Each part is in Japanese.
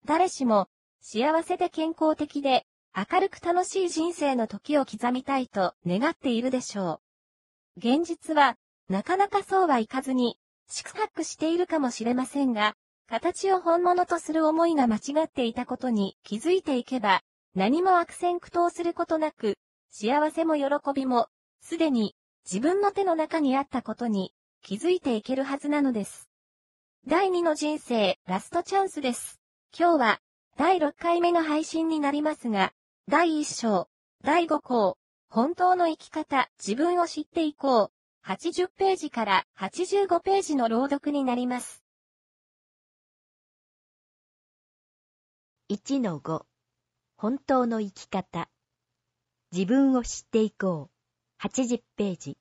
誰しも幸せで健康的で明るく楽しい人生の時を刻みたいと願っているでしょう。現実はなかなかそうはいかずに四苦八苦しているかもしれませんが、形を本物とする思いが間違っていたことに気づいていけば、何も悪戦苦闘することなく、幸せも喜びも、すでに自分の手の中にあったことに気づいていけるはずなのです。第2の人生ラストチャンスです。今日は第6回目の配信になりますが、第1章、第5項、本当の生き方、自分を知っていこう、80ページから85ページの朗読になります。 1-5 本当の生き方自分を知っていこう80ページ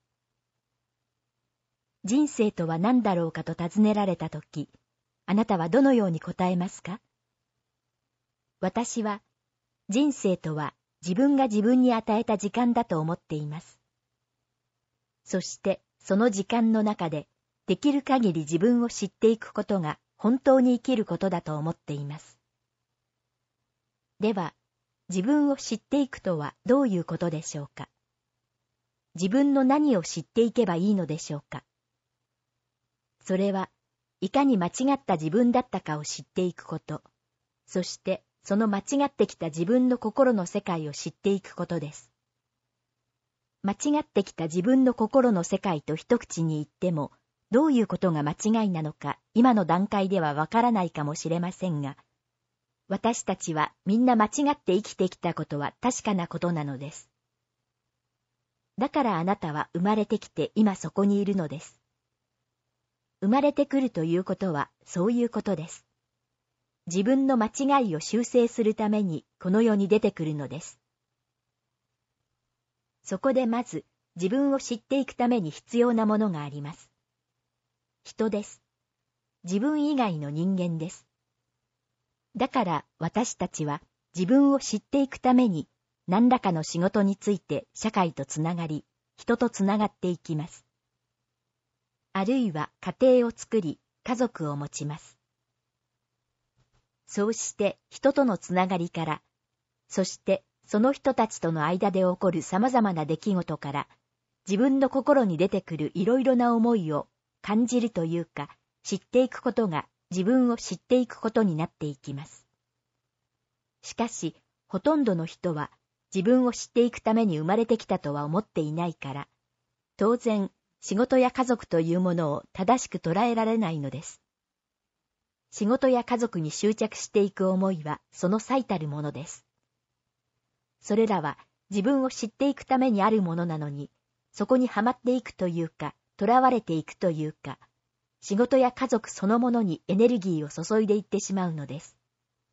人生とは何だろうかと尋ねられたとき、あなたはどのように答えますか？私は、人生とは自分が自分に与えた時間だと思っています。そしてその時間の中で、できる限り自分を知っていくことが本当に生きることだと思っています。では、自分を知っていくとはどういうことでしょうか？自分の何を知っていけばいいのでしょうか？それは、いかに間違った自分だったかを知っていくこと、そしてその間違ってきた自分の心の世界を知っていくことです。間違ってきた自分の心の世界と一口に言っても、どういうことが間違いなのか、今の段階ではわからないかもしれませんが、私たちはみんな間違って生きてきたことは確かなことなのです。だからあなたは生まれてきて今そこにいるのです。生まれてくるということはそういうことです。自分の間違いを修正するためにこの世に出てくるのです。そこでまず自分を知っていくために必要なものがあります。人です。自分以外の人間です。だから私たちは自分を知っていくために何らかの仕事について社会とつながり、人とつながっていきます。あるいは家庭を作り、家族を持ちます。そうして人とのつながりから、そしてその人たちとの間で起こる様々な出来事から、自分の心に出てくるいろいろな思いを感じるというか、知っていくことが自分を知っていくことになっていきます。しかし、ほとんどの人は自分を知っていくために生まれてきたとは思っていないから、当然、仕事や家族というものを正しく捉えられないのです。仕事や家族に執着していく思いはその最たるものです。それらは自分を知っていくためにあるものなのに、そこにはまっていくというか、囚われていくというか、仕事や家族そのものにエネルギーを注いでいってしまうのです。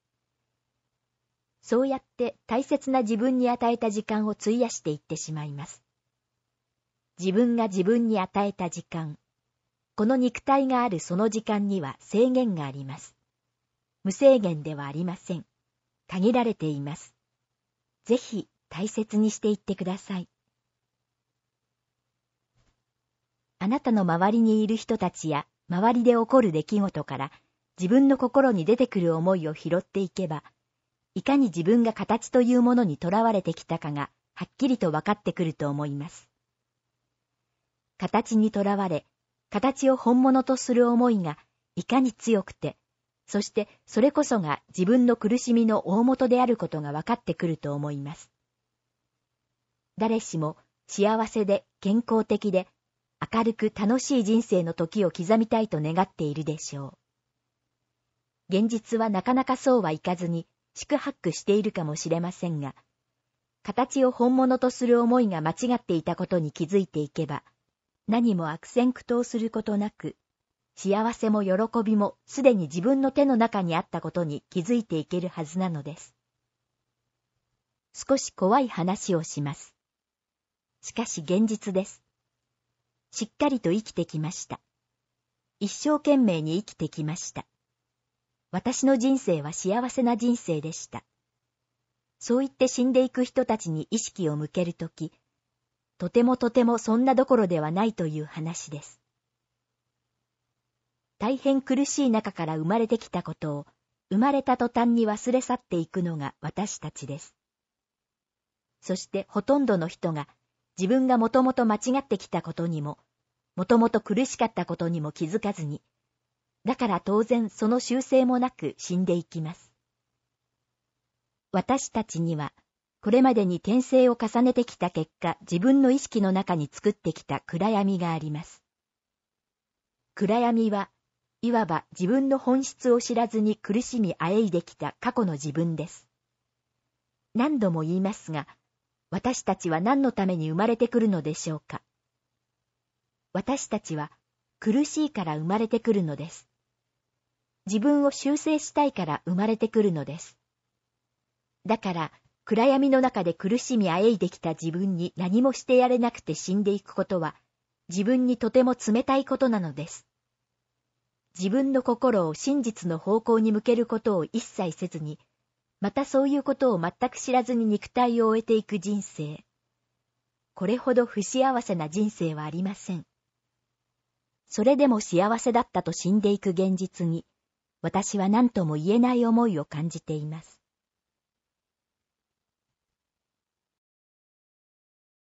そうやって大切な自分に与えた時間を費やしていってしまいます。自分が自分に与えた時間、この肉体があるその時間には制限があります。無制限ではありません。限られています。ぜひ大切にしていってください。あなたの周りにいる人たちや周りで起こる出来事から自分の心に出てくる思いを拾っていけば、いかに自分が形というものにとらわれてきたかがはっきりと分かってくると思います。形にとらわれ、形を本物とする思いがいかに強くて、そしてそれこそが自分の苦しみの大元であることが分かってくると思います。誰しも幸せで健康的で明るく楽しい人生の時を刻みたいと願っているでしょう。現実はなかなかそうはいかずに四苦八苦しているかもしれませんが、形を本物とする思いが間違っていたことに気づいていけば、何も悪戦苦闘することなく、幸せも喜びもすでに自分の手の中にあったことに気づいていけるはずなのです。少し怖い話をします。しかし現実です。しっかりと生きてきました。一生懸命に生きてきました。私の人生は幸せな人生でした。そう言って死んでいく人たちに意識を向けるとき、とてもそんなどころではないという話です。大変苦しい中から生まれてきたことを生まれた途端に忘れ去っていくのが私たちです。そしてほとんどの人が自分がもともと間違ってきたことにも、もともと苦しかったことにも気づかずに、だから当然その修正もなく死んでいきます。私たちには、これまでに転生を重ねてきた結果、自分の意識の中に作ってきた暗闇があります。暗闇は、いわば自分の本質を知らずに苦しみあえいできた過去の自分です。何度も言いますが、私たちは何のために生まれてくるのでしょうか。私たちは苦しいから生まれてくるのです。自分を修正したいから生まれてくるのです。だから暗闇の中で苦しみあえいできた自分に何もしてやれなくて死んでいくことは、自分にとても冷たいことなのです。自分の心を真実の方向に向けることを一切せずに、またそういうことを全く知らずに肉体を終えていく人生。これほど不幸せな人生はありません。それでも幸せだったと死んでいく現実に、私は何とも言えない思いを感じています。